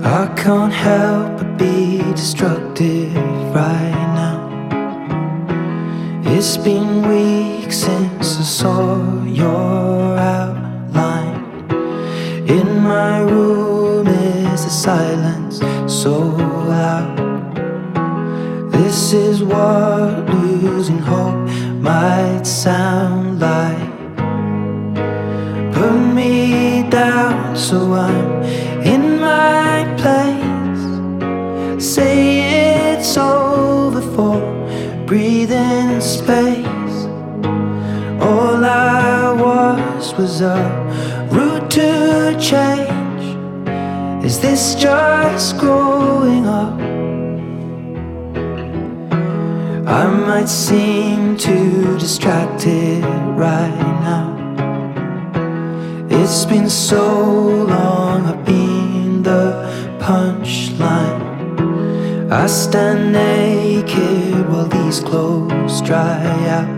I can't help but be destructive right now. It's been weeks since I saw your outline. In my room is the silence so loud. This is what losing hope might sound like. Put me down so I'm in my place. Say it's over for breathing space. All I was a route to change. Is this just growing up? I might seem too distracted right now. It's been so long, I've been the punchline. I stand naked while these clothes dry out.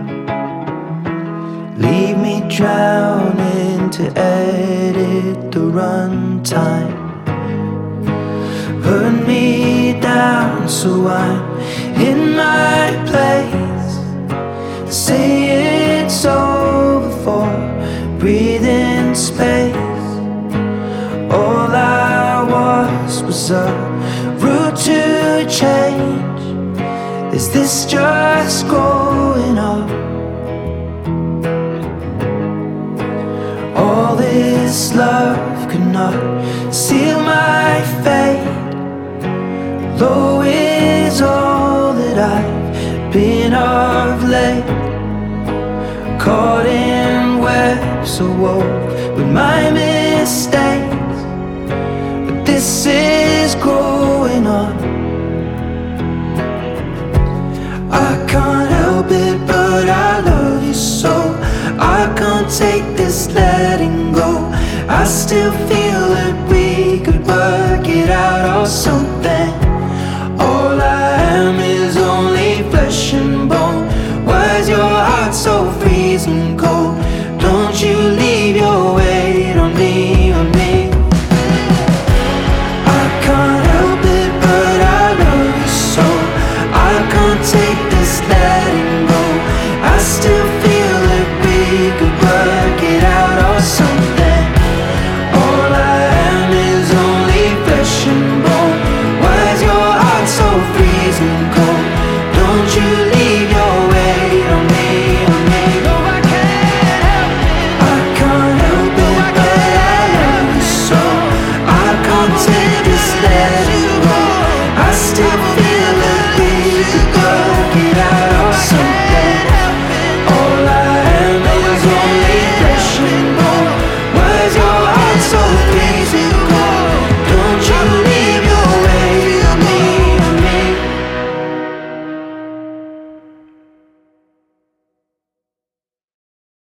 Leave me drowning to edit the runtime. Put me down so I'm in my place. Say it's over for breathing space. All I was a route to change. Is this just growing up? All this love could not seal my fate. Low is all that I've been of late. Caught in webs so woke with my mistakes. But this is growing up. I can't help it, but I love you so. I can't take this letting go. I still feel that we could work it out or something. All I am is only flesh and bone. Why is your heart so freezing cold?